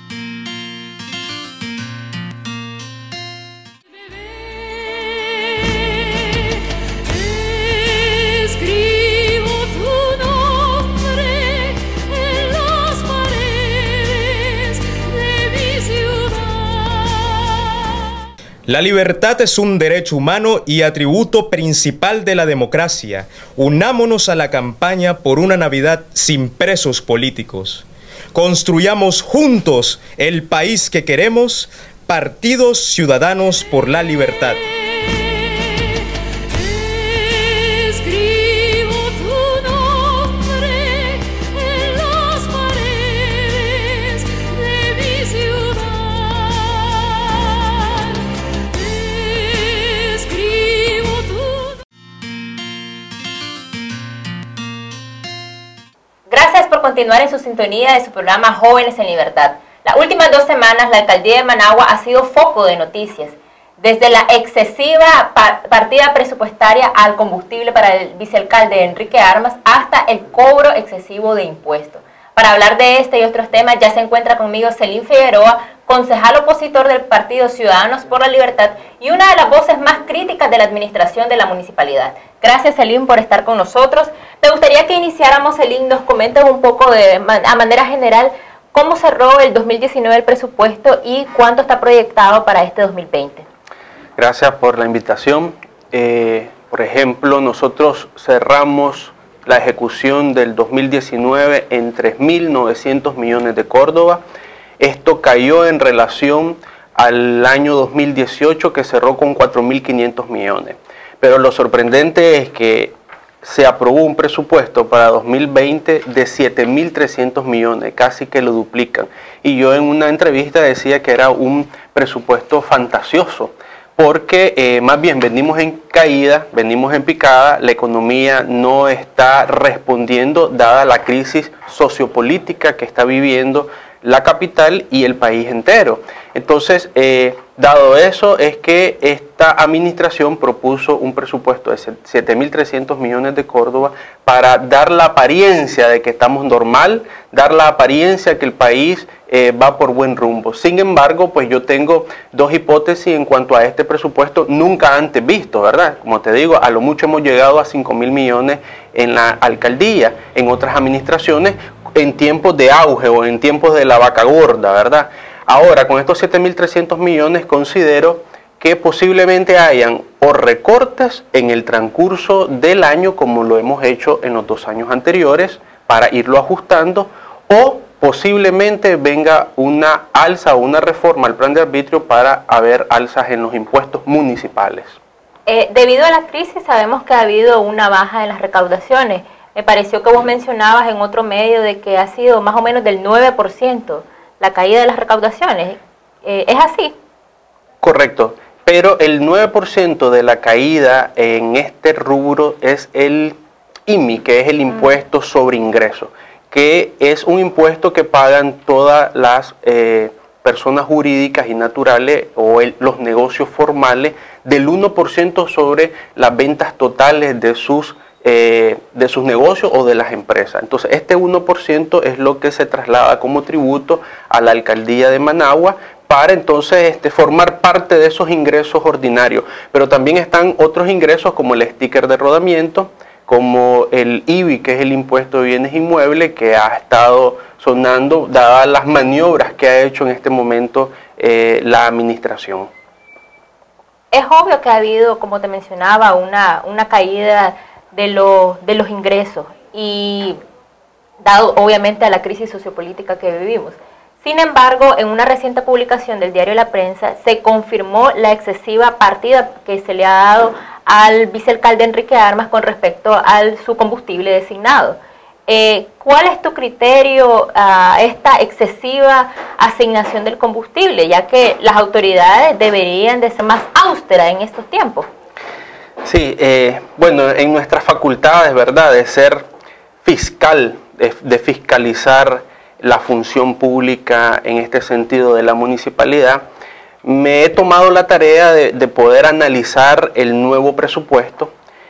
S14: La libertad es un derecho humano y atributo principal de la democracia. Unámonos a la campaña por una Navidad sin presos políticos. Construyamos juntos el país que queremos, Partidos Ciudadanos por la Libertad.
S1: Gracias por continuar en su sintonía de su programa Jóvenes en Libertad. Las últimas dos semanas la alcaldía de Managua ha sido foco de noticias, desde la excesiva partida presupuestaria al combustible para el vicealcalde Enrique Armas hasta el cobro excesivo de impuestos. Para hablar de este y otros temas ya se encuentra conmigo Celín Figueroa, concejal opositor del Partido Ciudadanos por la Libertad y una de las voces más críticas de la administración de la municipalidad. Gracias, Celín, por estar con nosotros. Me gustaría que iniciáramos, Celín, nos comentes un poco de, a manera general cómo cerró el dos mil diecinueve el presupuesto y cuánto está proyectado para este dos mil veinte.
S15: Gracias por la invitación. Eh, por ejemplo, nosotros cerramos la ejecución del dos mil diecinueve en tres mil novecientos millones de Córdoba. Esto cayó en relación al año dos mil dieciocho, que cerró con cuatro mil quinientos millones. Pero lo sorprendente es que se aprobó un presupuesto para dos mil veinte de siete mil trescientos millones, casi que lo duplican. Y yo en una entrevista decía que era un presupuesto fantasioso, porque eh, más bien venimos en caída, venimos en picada, la economía no está respondiendo dada la crisis sociopolítica que está viviendo la capital y el país entero. Entonces, eh, dado eso, es que esta administración propuso un presupuesto de siete mil trescientos millones de Córdoba para dar la apariencia de que estamos normal, dar la apariencia que el país eh, va por buen rumbo. Sin embargo, pues yo tengo dos hipótesis en cuanto a este presupuesto nunca antes visto, ¿verdad? Como te digo, a lo mucho hemos llegado a cinco mil millones en la alcaldía, en otras administraciones, en tiempos de auge o en tiempos de la vaca gorda, ¿verdad? Ahora, con estos siete mil trescientos millones, considero que posiblemente hayan o recortes en el transcurso del año, como lo hemos hecho en los dos años anteriores, para irlo ajustando, o posiblemente venga una alza o una reforma al plan de arbitrio para haber alzas en los impuestos municipales.
S1: Eh, debido a la crisis, sabemos que ha habido una baja en las recaudaciones. Me pareció que vos mencionabas en otro medio de que ha sido más o menos del nueve por ciento la caída de las recaudaciones. Eh, ¿Es así?
S15: Correcto. pero el nueve por ciento de la caída en este rubro es el I M I, que es el impuesto sobre ingresos, que es un impuesto que pagan todas las eh, personas jurídicas y naturales o el, los negocios formales del uno por ciento sobre las ventas totales de sus, eh, de sus negocios o de las empresas. Entonces este uno por ciento es lo que se traslada como tributo a la alcaldía de Managua para entonces este, formar parte de esos ingresos ordinarios. Pero también están otros ingresos como el sticker de rodamiento, como el I B I, que es el impuesto de bienes inmuebles, que ha estado sonando dadas las maniobras que ha hecho en este momento eh, la administración.
S1: Es obvio que ha habido, como te mencionaba, una, una caída de, lo, de los ingresos y dado obviamente a la crisis sociopolítica que vivimos. Sin embargo, en una reciente publicación del diario La Prensa se confirmó la excesiva partida que se le ha dado al vicealcalde Enrique Armas con respecto a su combustible designado. Eh, ¿Cuál es tu criterio a esta excesiva asignación del combustible, ya que las autoridades deberían de ser más austeras en estos tiempos?
S15: Sí, eh, bueno, en nuestras facultades, ¿verdad?, de ser fiscal, de, de fiscalizar la función pública en este sentido de la municipalidad, me he tomado la tarea de, de poder analizar el nuevo presupuesto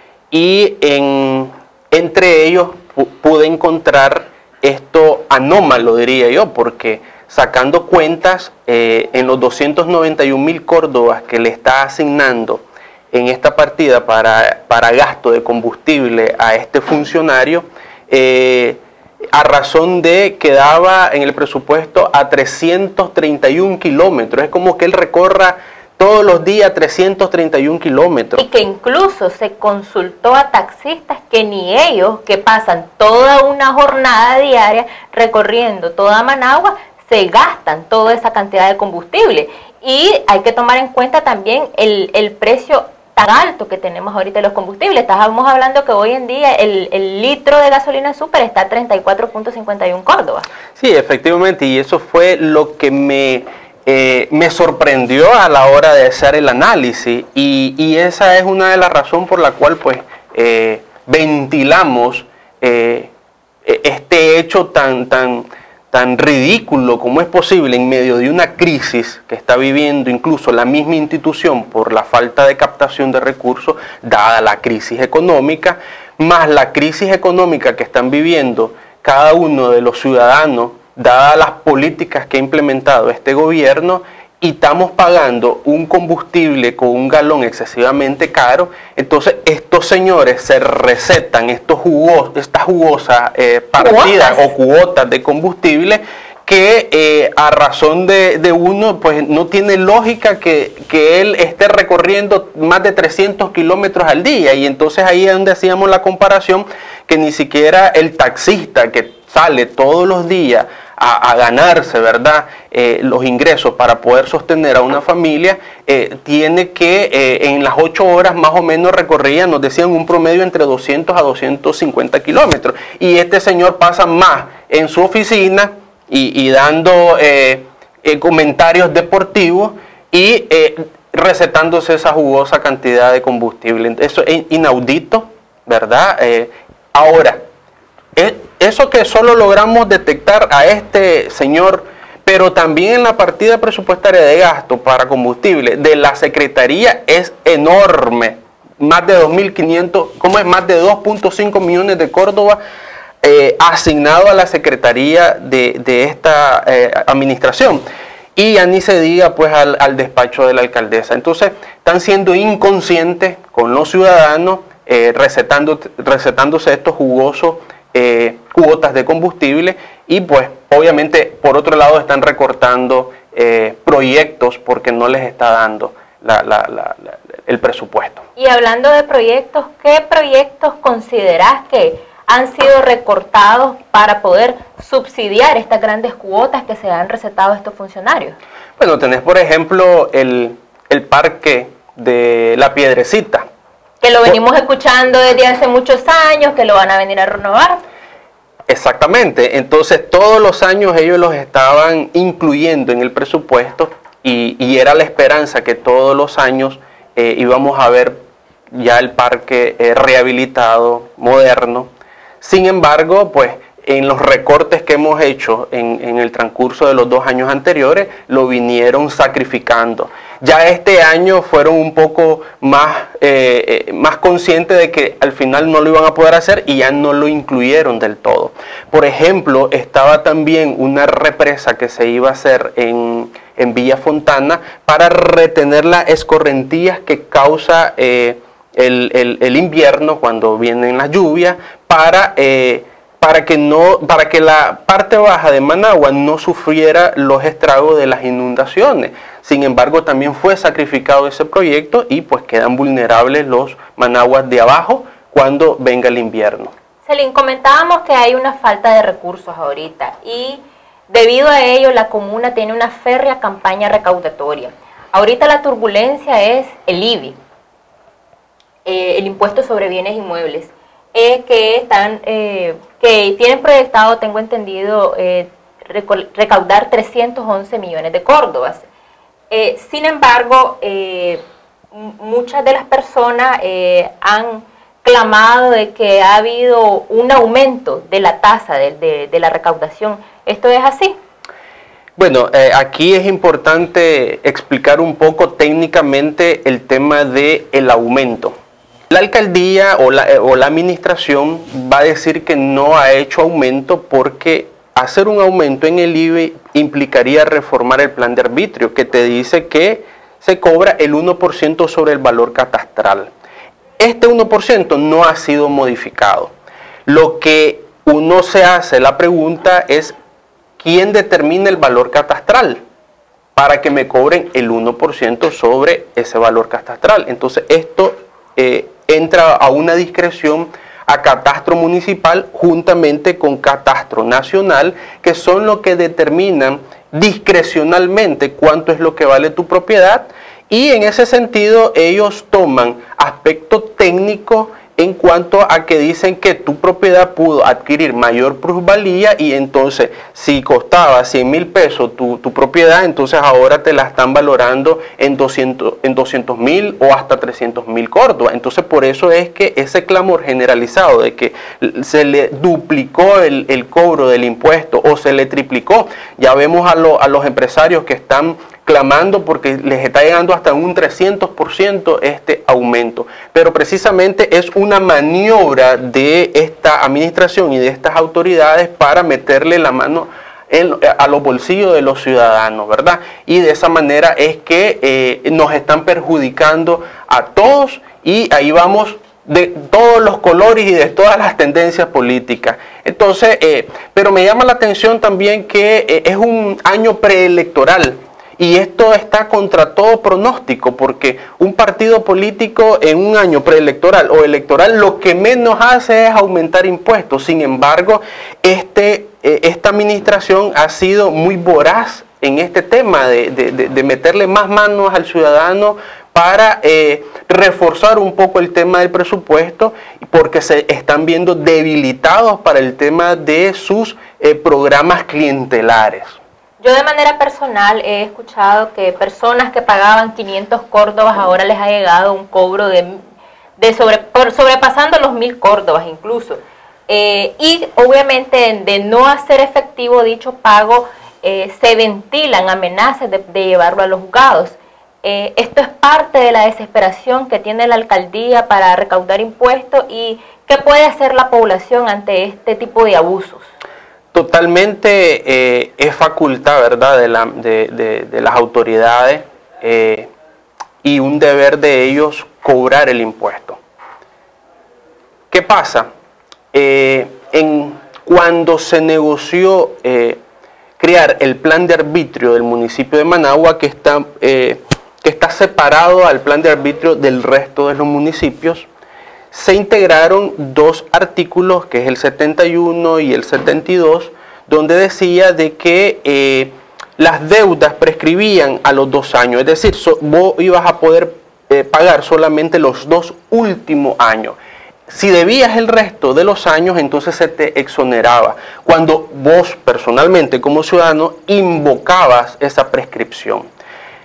S15: y en, entre ellos pude encontrar esto anómalo, diría yo, porque sacando cuentas eh, en los doscientos noventa y un mil córdobas que le está asignando en esta partida para, para gasto de combustible a este funcionario, eh, a razón de que daba en el presupuesto a trescientos treinta y un kilómetros. Es como que él recorra todos los días trescientos treinta y un kilómetros.
S1: Y que incluso se consultó a taxistas que ni ellos, que pasan toda una jornada diaria recorriendo toda Managua, se gastan toda esa cantidad de combustible. Y hay que tomar en cuenta también el, el precio tan alto que tenemos ahorita de los combustibles. Estábamos hablando que hoy en día el, el litro de gasolina super está a treinta y cuatro punto cincuenta y uno córdobas.
S15: Sí, efectivamente, y eso fue lo que me, eh, me sorprendió a la hora de hacer el análisis, y, y esa es una de las razones por la cual pues eh, ventilamos eh, este hecho tan, tan, tan ridículo como es posible en medio de una crisis que está viviendo incluso la misma institución por la falta de captación de recursos, dada la crisis económica, más la crisis económica que están viviendo cada uno de los ciudadanos, dadas las políticas que ha implementado este gobierno, y estamos pagando un combustible con un galón excesivamente caro. Entonces estos señores se recetan estos jugos, estas jugosas eh, partidas ¿Cuotas? o cuotas de combustible que eh, a razón de, de uno, pues no tiene lógica que, que él esté recorriendo más de trescientos kilómetros al día. Y entonces ahí es donde hacíamos la comparación, que ni siquiera el taxista que sale todos los días A, a ganarse, ¿verdad?, eh, los ingresos para poder sostener a una familia, eh, tiene que eh, en las ocho horas más o menos recorría, nos decían, un promedio entre doscientos a doscientos cincuenta kilómetros, y este señor pasa más en su oficina y, y dando eh, eh, comentarios deportivos y eh, recetándose esa jugosa cantidad de combustible. Eso es inaudito, ¿verdad? Eh, ahora, eso que solo logramos detectar a este señor, pero también en la partida presupuestaria de gasto para combustible de la Secretaría es enorme, más de dos mil quinientos, ¿cómo es? Más de dos punto cinco millones de Córdoba eh, asignado a la Secretaría de, de esta eh, administración. Y ya ni se diga pues al, al despacho de la alcaldesa. Entonces están siendo inconscientes con los ciudadanos, eh, recetando, recetándose estos jugosos Eh, cuotas de combustible, y pues obviamente por otro lado están recortando eh, proyectos porque no les está dando la, la, la, la, el presupuesto.
S1: Y hablando de proyectos, ¿qué proyectos considerás que han sido recortados para poder subsidiar estas grandes cuotas que se han recetado a estos funcionarios?
S15: Bueno, tenés por ejemplo el, el parque de La Piedrecita,
S1: que lo venimos escuchando desde hace muchos años, que lo van a venir a renovar.
S15: Exactamente, entonces todos los años ellos los estaban incluyendo en el presupuesto, y, y era la esperanza que todos los años eh, íbamos a ver ya el parque eh, rehabilitado, moderno. Sin embargo, pues en los recortes que hemos hecho en, en el transcurso de los dos años anteriores, lo vinieron sacrificando. Ya este año fueron un poco más, eh, más conscientes de que al final no lo iban a poder hacer y ya no lo incluyeron del todo. Por ejemplo, estaba también una represa que se iba a hacer en, en Villa Fontana para retener las escorrentías que causa eh, el, el, el invierno cuando vienen las lluvias, para... Eh, para que, no, para que la parte baja de Managua no sufriera los estragos de las inundaciones. Sin embargo, también fue sacrificado ese proyecto y pues quedan vulnerables los Managuas de abajo cuando venga el invierno.
S1: Celín, comentábamos que hay una falta de recursos ahorita y debido a ello la comuna tiene una férrea campaña recaudatoria. Ahorita la turbulencia es el I B I, eh, el impuesto sobre bienes inmuebles. Eh, que están eh, que tienen proyectado, tengo entendido, eh, recaudar trescientos once millones de córdobas. Eh, sin embargo, eh, muchas de las personas eh, han clamado de que ha habido un aumento de la tasa de, de, de la recaudación. ¿Esto es así?
S15: Bueno, eh, aquí es importante explicar un poco técnicamente el tema del aumento. La alcaldía o la, o la administración va a decir que no ha hecho aumento porque hacer un aumento en el I V I implicaría reformar el plan de arbitrio, que te dice que se cobra el uno por ciento sobre el valor catastral. Este uno por ciento no ha sido modificado. Lo que uno se hace la pregunta es, ¿quién determina el valor catastral para que me cobren el uno por ciento sobre ese valor catastral? Entonces esto eh, entra a una discreción a catastro municipal juntamente con catastro nacional, que son los que determinan discrecionalmente cuánto es lo que vale tu propiedad, y en ese sentido ellos toman aspecto técnico en cuanto a que dicen que tu propiedad pudo adquirir mayor plusvalía y entonces si costaba cien mil pesos tu, tu propiedad, entonces ahora te la están valorando en doscientos mil o hasta trescientos mil córdobas. Entonces por eso es que ese clamor generalizado de que se le duplicó el, el cobro del impuesto o se le triplicó, ya vemos a, lo, a los empresarios que están clamando porque les está llegando hasta un trescientos por ciento este aumento. Pero precisamente es una maniobra de esta administración y de estas autoridades para meterle la mano en, a los bolsillos de los ciudadanos, ¿verdad? Y de esa manera es que eh, nos están perjudicando a todos, y ahí vamos de todos los colores y de todas las tendencias políticas. Entonces, eh, pero me llama la atención también que eh, es un año preelectoral. Y esto está contra todo pronóstico, porque un partido político en un año preelectoral o electoral lo que menos hace es aumentar impuestos. Sin embargo, este, eh, esta administración ha sido muy voraz en este tema de, de, de, de meterle más manos al ciudadano para eh, reforzar un poco el tema del presupuesto, porque se están viendo debilitados para el tema de sus eh, programas clientelares.
S1: Yo de manera personal he escuchado que personas que pagaban quinientos córdobas ahora les ha llegado un cobro de, de sobre, por, sobrepasando los mil córdobas incluso. Eh, y obviamente de no hacer efectivo dicho pago, eh, se ventilan amenazas de, de llevarlo a los juzgados. Eh, esto es parte de la desesperación que tiene la alcaldía para recaudar impuestos, y ¿qué puede hacer la población ante este tipo de abusos?
S15: Totalmente eh, es facultad, ¿verdad?, de, la, de, de, de las autoridades eh, y un deber de ellos cobrar el impuesto. ¿Qué pasa? Eh, en, cuando se negoció eh, crear el plan de arbitrio del municipio de Managua, que está, eh, que está separado al plan de arbitrio del resto de los municipios, se integraron dos artículos, que es el setenta y uno y el setenta y dos, donde decía de que eh, las deudas prescribían a los dos años, es decir, so, vos ibas a poder eh, pagar solamente los dos últimos años. Si debías el resto de los años, entonces se te exoneraba, cuando vos personalmente como ciudadano invocabas esa prescripción.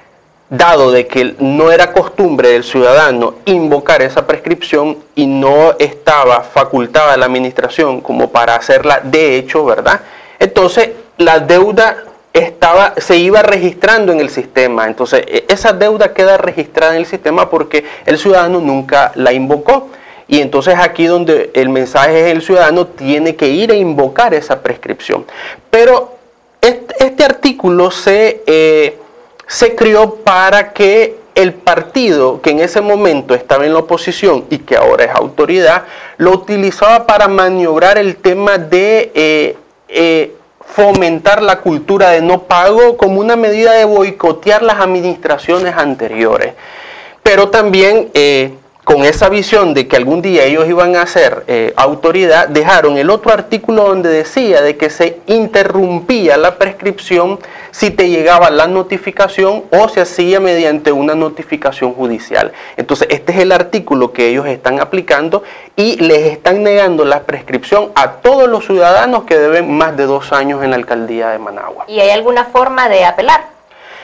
S15: dado de que no era costumbre del ciudadano invocar esa prescripción y no estaba facultada la administración como para hacerla de hecho, ¿verdad? Entonces la deuda estaba, se iba registrando en el sistema. Entonces esa deuda queda registrada en el sistema porque el ciudadano nunca la invocó. Y entonces aquí donde el mensaje es el ciudadano tiene que ir a invocar esa prescripción. Pero este, este artículo se... Eh, se creó para que el partido que en ese momento estaba en la oposición y que ahora es autoridad, lo utilizaba para maniobrar el tema de eh, eh, fomentar la cultura de no pago como una medida de boicotear las administraciones anteriores. Pero también eh, con esa visión de que algún día ellos iban a ser eh, autoridad, dejaron el otro artículo donde decía de que se interrumpía la prescripción si te llegaba la notificación o se hacía mediante una notificación judicial. Entonces este es el artículo que ellos están aplicando y les están negando la prescripción a todos los ciudadanos que deben más de dos años en la alcaldía de Managua.
S1: ¿Y hay alguna forma de apelar?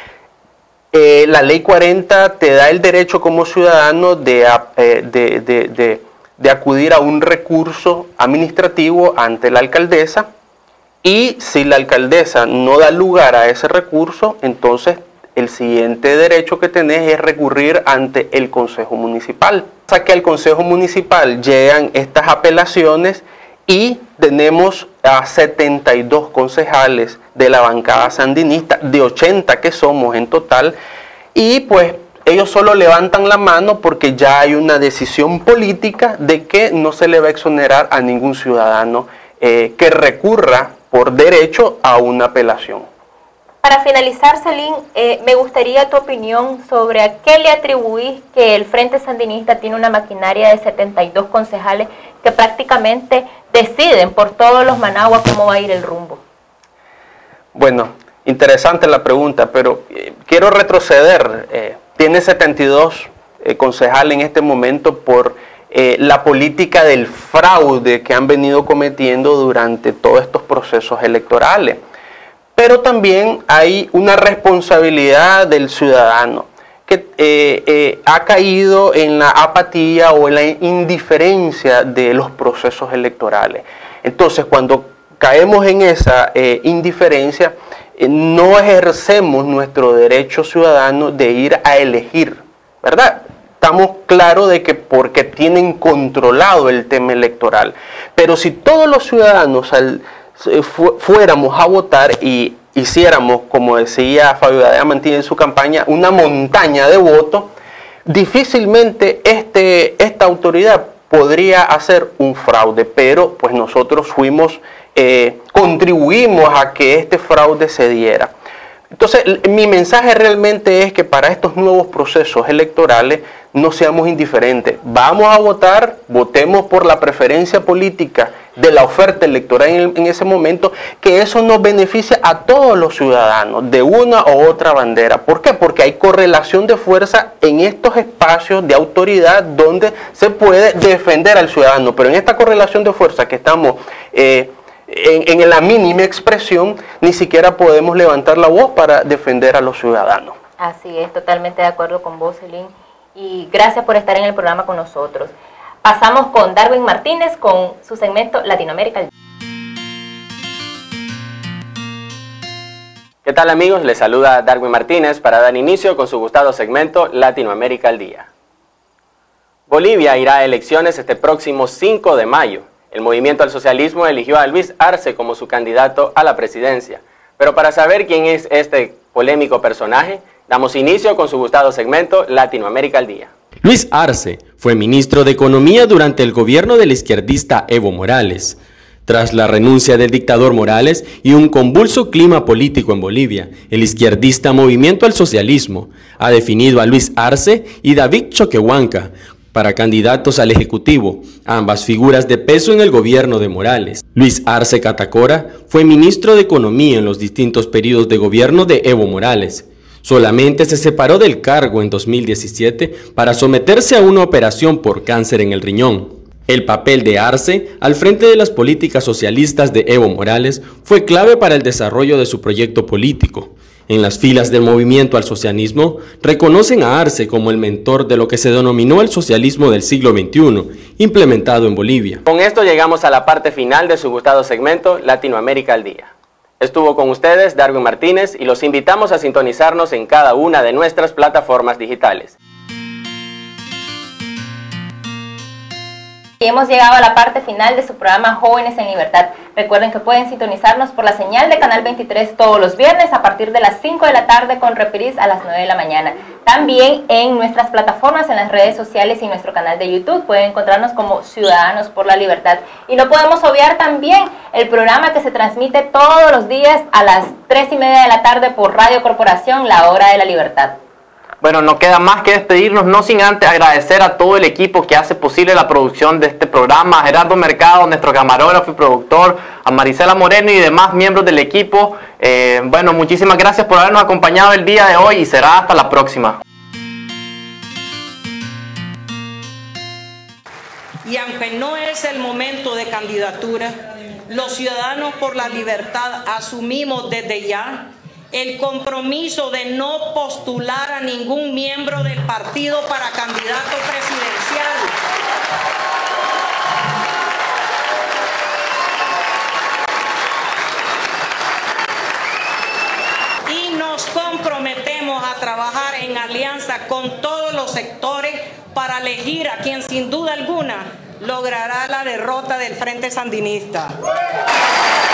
S15: Eh, la ley cuarenta te da el derecho como ciudadano de, eh, de, de, de, de acudir a un recurso administrativo ante la alcaldesa, y si la alcaldesa no da lugar a ese recurso, entonces el siguiente derecho que tenés es recurrir ante el Consejo Municipal. O sea que al Consejo Municipal llegan estas apelaciones y tenemos a setenta y dos concejales de la bancada sandinista, de ochenta que somos en total, y pues ellos solo levantan la mano porque ya hay una decisión política de que no se le va a exonerar a ningún ciudadano eh, que recurra por derecho a una apelación.
S1: Para finalizar, Celín, eh, me gustaría tu opinión sobre a qué le atribuís que el Frente Sandinista tiene una maquinaria de setenta y dos concejales que prácticamente deciden por todos los Managuas cómo va a ir el rumbo.
S15: Bueno, interesante la pregunta, pero eh, quiero retroceder. Eh, tiene setenta y dos eh, concejales en este momento por eh, la política del fraude que han venido cometiendo durante todos estos procesos electorales. Pero también hay una responsabilidad del ciudadano que eh, eh, ha caído en la apatía o en la indiferencia de los procesos electorales. Entonces, cuando caemos en esa eh, indiferencia, eh, no ejercemos nuestro derecho ciudadano de ir a elegir, ¿verdad? Estamos claros de que porque tienen controlado el tema electoral. Pero si todos los ciudadanos al fuéramos a votar y hiciéramos, como decía Fabio Diamantini en su campaña, una montaña de votos, difícilmente este, esta autoridad podría hacer un fraude, pero pues nosotros fuimos, eh, contribuimos a que este fraude se diera. Entonces, mi mensaje realmente es que para estos nuevos procesos electorales no seamos indiferentes. Vamos a votar, votemos por la preferencia política de la oferta electoral en, el, en ese momento, que eso nos beneficia a todos los ciudadanos de una u otra bandera. ¿Por qué? Porque hay correlación de fuerza en estos espacios de autoridad donde se puede defender al ciudadano, pero en esta correlación de fuerza que estamos eh, En, en la mínima expresión, ni siquiera podemos levantar la voz para defender a los ciudadanos.
S1: Así es, totalmente de acuerdo con vos, Celín, y gracias por estar en el programa con nosotros. Pasamos con Darwin Martínez con su segmento Latinoamérica al Día.
S16: ¿Qué tal, amigos? Les saluda Darwin Martínez para dar inicio con su gustado segmento Latinoamérica al Día. Bolivia irá a elecciones este próximo cinco de mayo. El Movimiento al Socialismo eligió a Luis Arce como su candidato a la presidencia. Pero para saber quién es este polémico personaje, damos inicio con su gustado segmento Latinoamérica al Día.
S17: Luis Arce fue ministro de Economía durante el gobierno del izquierdista Evo Morales. Tras la renuncia del dictador Morales y un convulso clima político en Bolivia, el izquierdista Movimiento al Socialismo ha definido a Luis Arce y David Choquehuanca para candidatos al Ejecutivo, ambas figuras de peso en el gobierno de Morales. Luis Arce Catacora fue ministro de Economía en los distintos periodos de gobierno de Evo Morales. Solamente se separó del cargo en dos mil diecisiete para someterse a una operación por cáncer en el riñón. El papel de Arce al frente de las políticas socialistas de Evo Morales fue clave para el desarrollo de su proyecto político. En las filas del movimiento al socialismo, reconocen a Arce como el mentor de lo que se denominó el socialismo del siglo veintiuno, implementado en Bolivia.
S16: Con esto llegamos a la parte final de su gustado segmento Latinoamérica al Día. Estuvo con ustedes Darwin Martínez y los invitamos a sintonizarnos en cada una de nuestras plataformas digitales.
S1: Y hemos llegado a la parte final de su programa Jóvenes en Libertad. Recuerden que pueden sintonizarnos por la señal de Canal veintitrés todos los viernes a partir de las cinco de la tarde con reprise a las nueve de la mañana. También en nuestras plataformas, en las redes sociales y nuestro canal de YouTube pueden encontrarnos como Ciudadanos por la Libertad. Y no podemos obviar también el programa que se transmite todos los días a las tres y media de la tarde por Radio Corporación, La Hora de la Libertad.
S2: Bueno, no queda más que despedirnos, no sin antes agradecer a todo el equipo que hace posible la producción de este programa, a Gerardo Mercado, nuestro camarógrafo y productor, a Marisela Moreno y demás miembros del equipo. Eh, bueno, muchísimas gracias por habernos acompañado el día de hoy y será hasta la próxima.
S3: Y aunque no es el momento de candidatura, los Ciudadanos por la Libertad asumimos desde ya el compromiso de no postular a ningún miembro del partido para candidato presidencial. Y nos comprometemos a trabajar en alianza con todos los sectores para elegir a quien sin duda alguna logrará la derrota del Frente Sandinista.